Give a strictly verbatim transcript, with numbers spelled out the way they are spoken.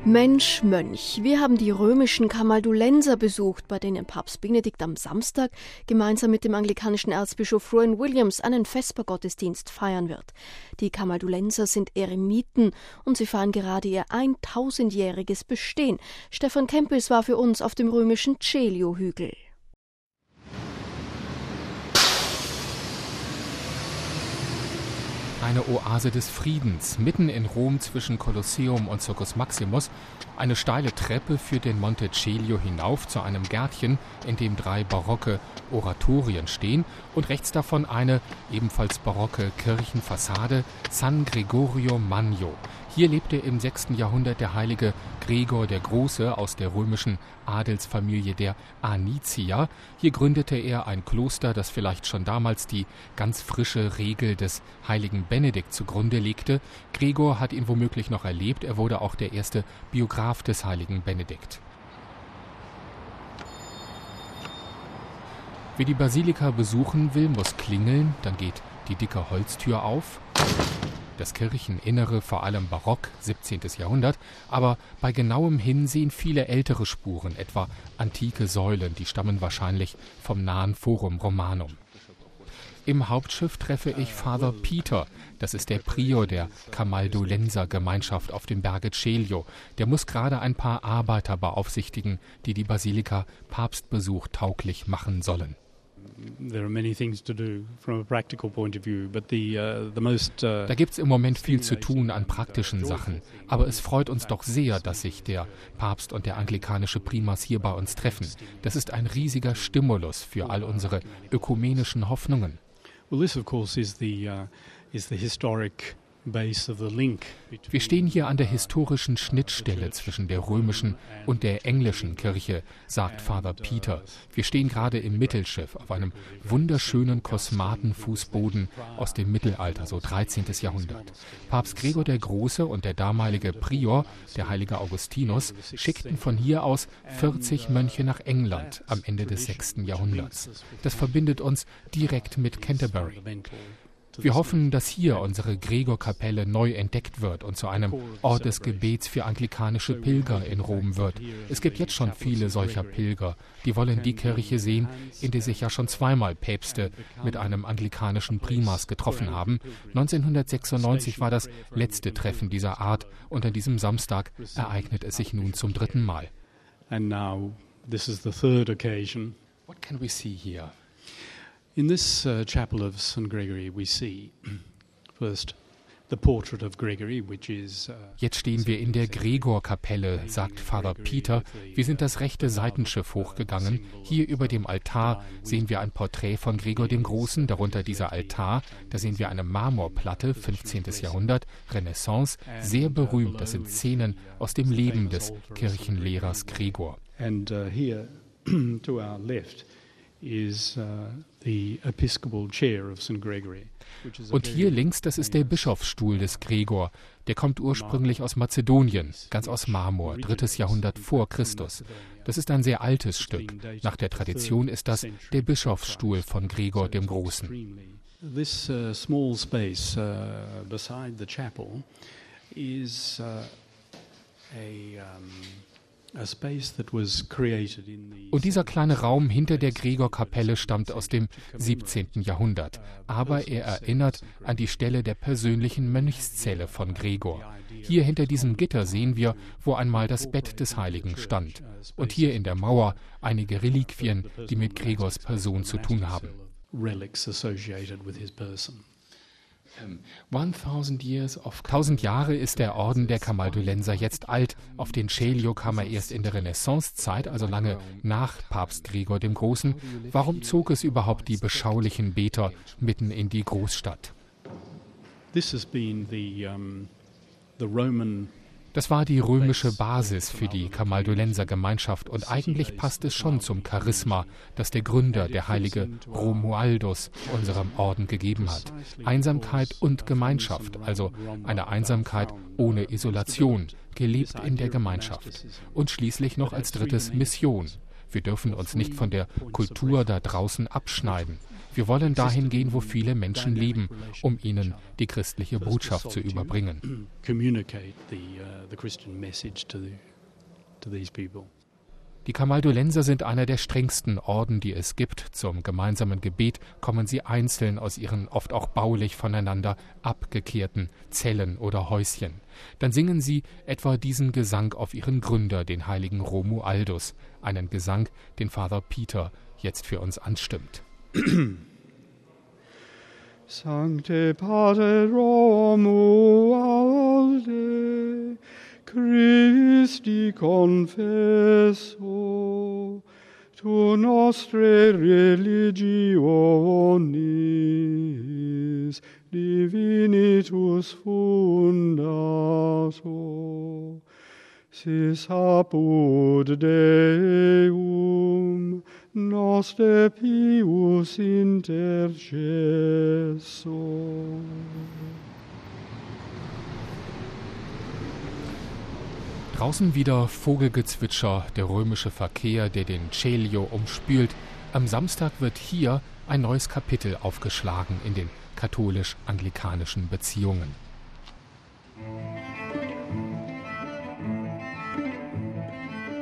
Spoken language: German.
Mensch, Mönch, wir haben die römischen Kamaldulenser besucht, bei denen Papst Benedikt am Samstag gemeinsam mit dem anglikanischen Erzbischof Rowan Williams einen Vespergottesdienst feiern wird. Die Kamaldulenser sind Eremiten und sie feiern gerade ihr tausendjähriges Bestehen. Stefan Kempels war für uns auf dem römischen Celio-Hügel. Eine Oase des Friedens, mitten in Rom zwischen Kolosseum und Circus Maximus. Eine steile Treppe führt den Monte Celio hinauf zu einem Gärtchen, in dem drei barocke Oratorien stehen und rechts davon eine ebenfalls barocke Kirchenfassade, San Gregorio Magno. Hier lebte im sechsten Jahrhundert der heilige Gregor der Große aus der römischen Adelsfamilie der Anizier. Hier gründete er ein Kloster, das vielleicht schon damals die ganz frische Regel des heiligen Benedikt zugrunde legte. Gregor hat ihn womöglich noch erlebt. Er wurde auch der erste Biograf des heiligen Benedikt. Wer die Basilika besuchen will, muss klingeln. Dann geht die dicke Holztür auf. Das Kircheninnere vor allem barock, siebzehntes Jahrhundert, aber bei genauem Hinsehen viele ältere Spuren, etwa antike Säulen, die stammen wahrscheinlich vom nahen Forum Romanum. Im Hauptschiff treffe ich Father Peter, das ist der Prior der Kamaldulenser Gemeinschaft auf dem Berge Celio. Der muss gerade ein paar Arbeiter beaufsichtigen, die die Basilika Papstbesuch tauglich machen sollen. Da gibt's im Moment viel zu tun an praktischen Sachen. Aber es freut uns doch sehr, dass sich der Papst und der anglikanische Primas hier bei uns treffen. Das ist ein riesiger Stimulus für all unsere ökumenischen Hoffnungen. Well, this of course is the uh, is the historic base of the link. Wir stehen hier an der historischen Schnittstelle zwischen der römischen und der englischen Kirche, sagt Father Peter. Wir stehen gerade im Mittelschiff auf einem wunderschönen Kosmatenfußboden aus dem Mittelalter, so dreizehntes Jahrhundert. Papst Gregor der Große und der damalige Prior, der heilige Augustinus, schickten von hier aus vierzig Mönche nach England am Ende des sechsten Jahrhunderts. Das verbindet uns direkt mit Canterbury. Wir hoffen, dass hier unsere Gregor-Kapelle neu entdeckt wird und zu einem Ort des Gebets für anglikanische Pilger in Rom wird. Es gibt jetzt schon viele solcher Pilger, die wollen die Kirche sehen, in der sich ja schon zweimal Päpste mit einem anglikanischen Primas getroffen haben. neunzehnhundertsechsundneunzig war das letzte Treffen dieser Art und an diesem Samstag ereignet es sich nun zum dritten Mal. And now this is the third occasion. What can we see here? In this uh, chapel of Saint Gregory we see first the portrait of Gregory, which is uh, Jetzt stehen wir in der Gregor-Kapelle, sagt Father Peter. Wir sind das rechte Seitenschiff hochgegangen. Hier über dem Altar sehen wir ein Porträt von Gregor dem Großen, darunter dieser Altar. Da sehen wir eine Marmorplatte, fünfzehntes Jahrhundert, Renaissance, sehr berühmt. Das sind Szenen aus dem Leben des Kirchenlehrers Gregor. And uh, here to our left is uh, the episcopal chair of Saint Gregory. Und hier links, das ist der Bischofsstuhl des Gregor. Der kommt ursprünglich aus Mazedonien, ganz aus Marmor, drittes Jahrhundert vor Christus. Das ist ein sehr altes Stück. Nach der Tradition ist das der Bischofsstuhl von Gregor dem Großen. This uh, small space uh, beside the chapel is uh, a um, Und dieser kleine Raum hinter der Gregor-Kapelle stammt aus dem siebzehnten Jahrhundert. Aber er erinnert an die Stelle der persönlichen Mönchszelle von Gregor. Hier hinter diesem Gitter sehen wir, wo einmal das Bett des Heiligen stand. Und hier in der Mauer einige Reliquien, die mit Gregors Person zu tun haben. Tausend Jahre ist der Orden der Kamaldulenser jetzt alt. Auf den Celio kam er erst in der Renaissancezeit, also lange nach Papst Gregor dem Großen. Warum zog es überhaupt die beschaulichen Beter mitten in die Großstadt? This has been the, um, the Roman Das war die römische Basis für die Kamaldulenser Gemeinschaft und eigentlich passt es schon zum Charisma, das der Gründer, der heilige Romualdus, unserem Orden gegeben hat. Einsamkeit und Gemeinschaft, also eine Einsamkeit ohne Isolation, gelebt in der Gemeinschaft. Und schließlich noch als drittes Mission. Wir dürfen uns nicht von der Kultur da draußen abschneiden. Wir wollen dahin gehen, wo viele Menschen leben, um ihnen die christliche Botschaft zu überbringen. Die Kamaldulenser sind einer der strengsten Orden, die es gibt. Zum gemeinsamen Gebet kommen sie einzeln aus ihren oft auch baulich voneinander abgekehrten Zellen oder Häuschen. Dann singen sie etwa diesen Gesang auf ihren Gründer, den heiligen Romualdus, einen Gesang, den Father Peter jetzt für uns anstimmt. Sancte Pater Romualde, Christi confesso, tu nostre religionis divinitus fundato, sis apud Deum noster pius intercesso. Draußen wieder Vogelgezwitscher, der römische Verkehr, der den Celio umspült. Am Samstag wird hier ein neues Kapitel aufgeschlagen in den katholisch-anglikanischen Beziehungen.